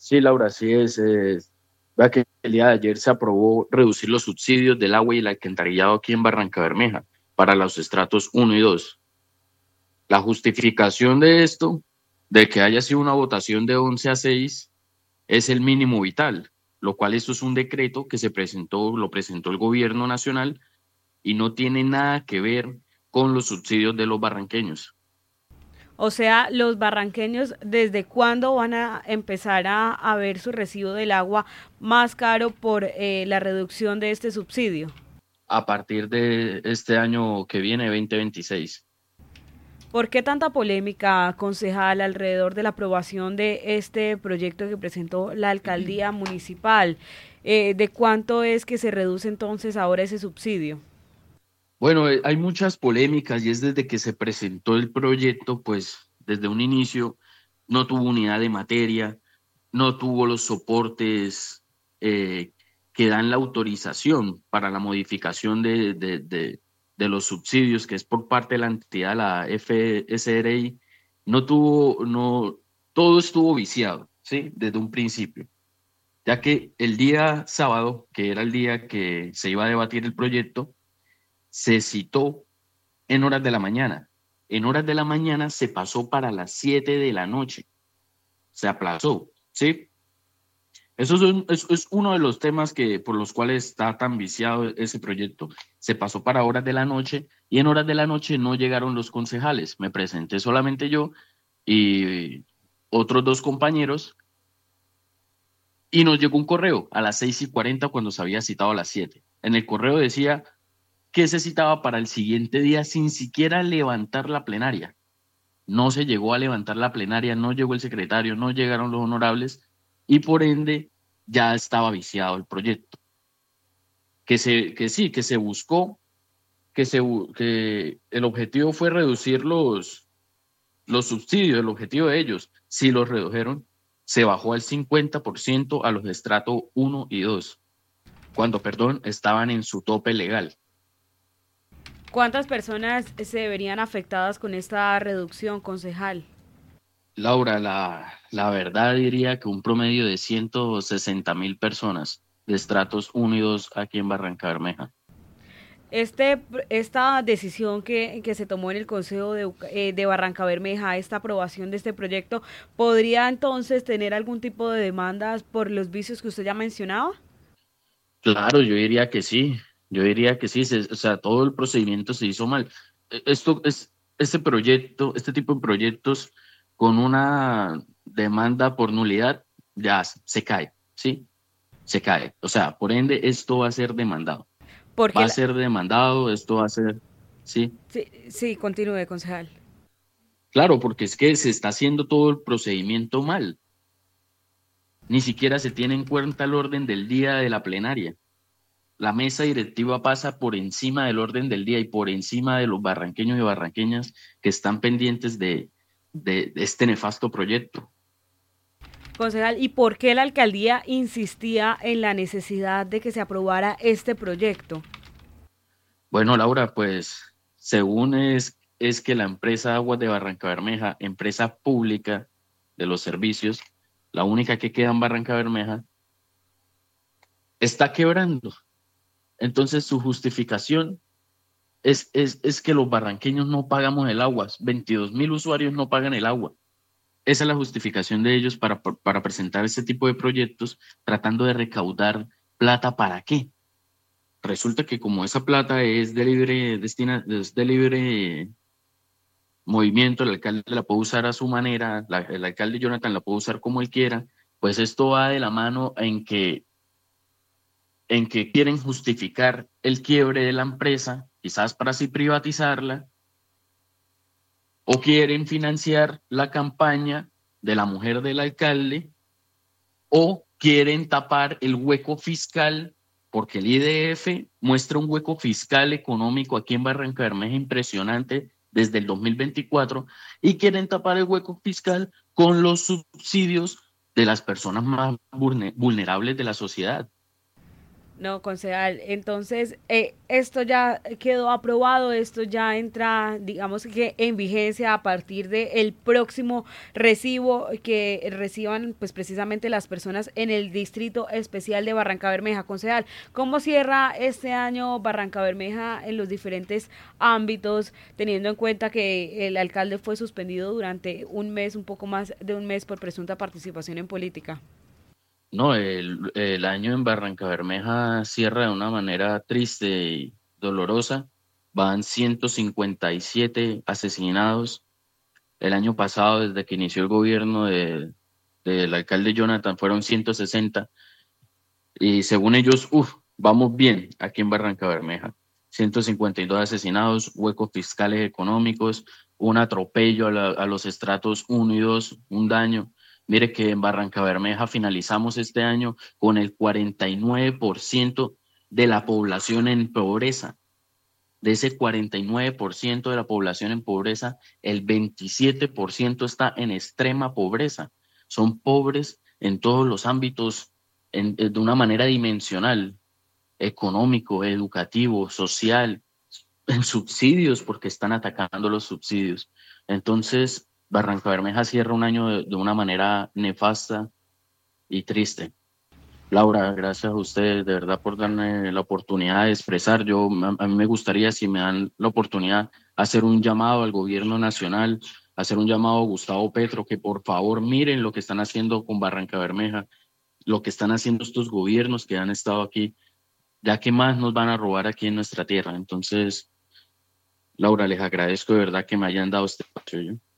Sí, Laura, sí es. Vea que el día de ayer se aprobó reducir los subsidios del agua y el alcantarillado aquí en Barranca Bermeja para los estratos uno y 2. La justificación de esto, de que haya sido una votación de 11-6, es el mínimo vital, lo cual esto es un decreto que lo presentó el gobierno nacional y no tiene nada que ver con los subsidios de los barranqueños. O sea, los barranqueños, ¿desde cuándo van a empezar a ver su recibo del agua más caro por la reducción de este subsidio? A partir de este año que viene, 2026. ¿Por qué tanta polémica, concejal, alrededor de la aprobación de este proyecto que presentó la alcaldía municipal? ¿De cuánto es que se reduce entonces ahora ese subsidio? Bueno, hay muchas polémicas y es desde que se presentó el proyecto, pues desde un inicio no tuvo unidad de materia, no tuvo los soportes eh, que dan la autorización para la modificación de los subsidios, que es por parte de la entidad, la FSRI. No, todo estuvo viciado, ¿sí? Desde un principio, ya que el día sábado, que era el día que se iba a debatir el proyecto, se citó en horas de la mañana. En horas de la mañana se pasó para las 7 de la noche. Se aplazó, ¿sí? Es uno de los temas por los cuales está tan viciado ese proyecto. Se pasó para horas de la noche y en horas de la noche no llegaron los concejales. Me presenté solamente yo y otros dos compañeros y nos llegó un correo a las 6:40 cuando se había citado a las 7. En el correo decía que se citaba para el siguiente día sin siquiera levantar la plenaria. No se llegó a levantar la plenaria, no llegó el secretario, no llegaron los honorables y por ende ya estaba viciado el proyecto. Que se buscó, que el objetivo fue reducir los subsidios, el objetivo de ellos, sí los redujeron, se bajó al 50% a los de estrato uno y 2 cuando, perdón, estaban en su tope legal. ¿Cuántas personas se verían afectadas con esta reducción, concejal? Laura, la verdad diría que un promedio de 160.000 personas de estratos 1 y 2 aquí en Barranca Bermeja. Esta decisión que se tomó en el Consejo de Barranca Bermeja, esta aprobación de este proyecto, ¿podría entonces tener algún tipo de demandas por los vicios que usted ya mencionaba? Claro, yo diría que sí, yo diría que sí, o sea, todo el procedimiento se hizo mal. Este proyecto, este tipo de proyectos con una demanda por nulidad, ya se cae, ¿sí? Se cae. O sea, por ende, esto va a ser demandado. Va Porque a ser demandado, esto va a ser, ¿sí? sí, sí, continúe, concejal. Claro, porque es que se está haciendo todo el procedimiento mal. Ni siquiera se tiene en cuenta el orden del día de la plenaria. La mesa directiva pasa por encima del orden del día y por encima de los barranqueños y barranqueñas que están pendientes de este nefasto proyecto. Concejal, ¿y por qué la alcaldía insistía en la necesidad de que se aprobara este proyecto? Bueno, Laura, pues según es que la empresa Aguas de Barranca Bermeja, empresa pública de los servicios, la única que queda en Barranca Bermeja, está quebrando. Entonces su justificación es que los barranqueños no pagamos el agua, 22.000 usuarios no pagan el agua. Esa es la justificación de ellos para presentar este tipo de proyectos, tratando de recaudar plata. ¿Para qué? Resulta que como esa plata es de libre movimiento, el alcalde la puede usar a su manera, el alcalde Jonathan la puede usar como él quiera, pues esto va de la mano en que quieren justificar el quiebre de la empresa, quizás para así privatizarla, o quieren financiar la campaña de la mujer del alcalde, o quieren tapar el hueco fiscal, porque el IDF muestra un hueco fiscal económico aquí en Barranca Bermeja impresionante desde el 2024, y quieren tapar el hueco fiscal con los subsidios de las personas más vulnerables de la sociedad. No, concejal. Entonces, esto ya quedó aprobado, esto ya entra, digamos que en vigencia a partir del próximo recibo que reciban, pues precisamente las personas en el Distrito Especial de Barranca Bermeja. Concejal, ¿cómo cierra este año Barranca Bermeja en los diferentes ámbitos, teniendo en cuenta que el alcalde fue suspendido durante un mes, un poco más de un mes, por presunta participación en política? No, el año en Barranca Bermeja cierra de una manera triste y dolorosa. Van 157 asesinados. El año pasado, desde que inició el gobierno del alcalde Jonathan, fueron 160. Y según ellos, vamos bien aquí en Barranca Bermeja. 152 asesinados, huecos fiscales económicos, un atropello a los estratos 1 y 2, un daño. Mire que en Barranca Bermeja finalizamos este año con el 49% de la población en pobreza. De ese 49% de la población en pobreza, el 27% está en extrema pobreza. Son pobres en todos los ámbitos, de una manera dimensional, económico, educativo, social, en subsidios, porque están atacando los subsidios. Entonces, Barranca Bermeja cierra un año de una manera nefasta y triste. Laura, gracias a ustedes de verdad por darme la oportunidad de expresar. A mí me gustaría, si me dan la oportunidad, hacer un llamado al gobierno nacional, hacer un llamado a Gustavo Petro, que por favor miren lo que están haciendo con Barranca Bermeja, lo que están haciendo estos gobiernos que han estado aquí, ya que más nos van a robar aquí en nuestra tierra. Entonces, Laura, les agradezco de verdad que me hayan dado este espacio.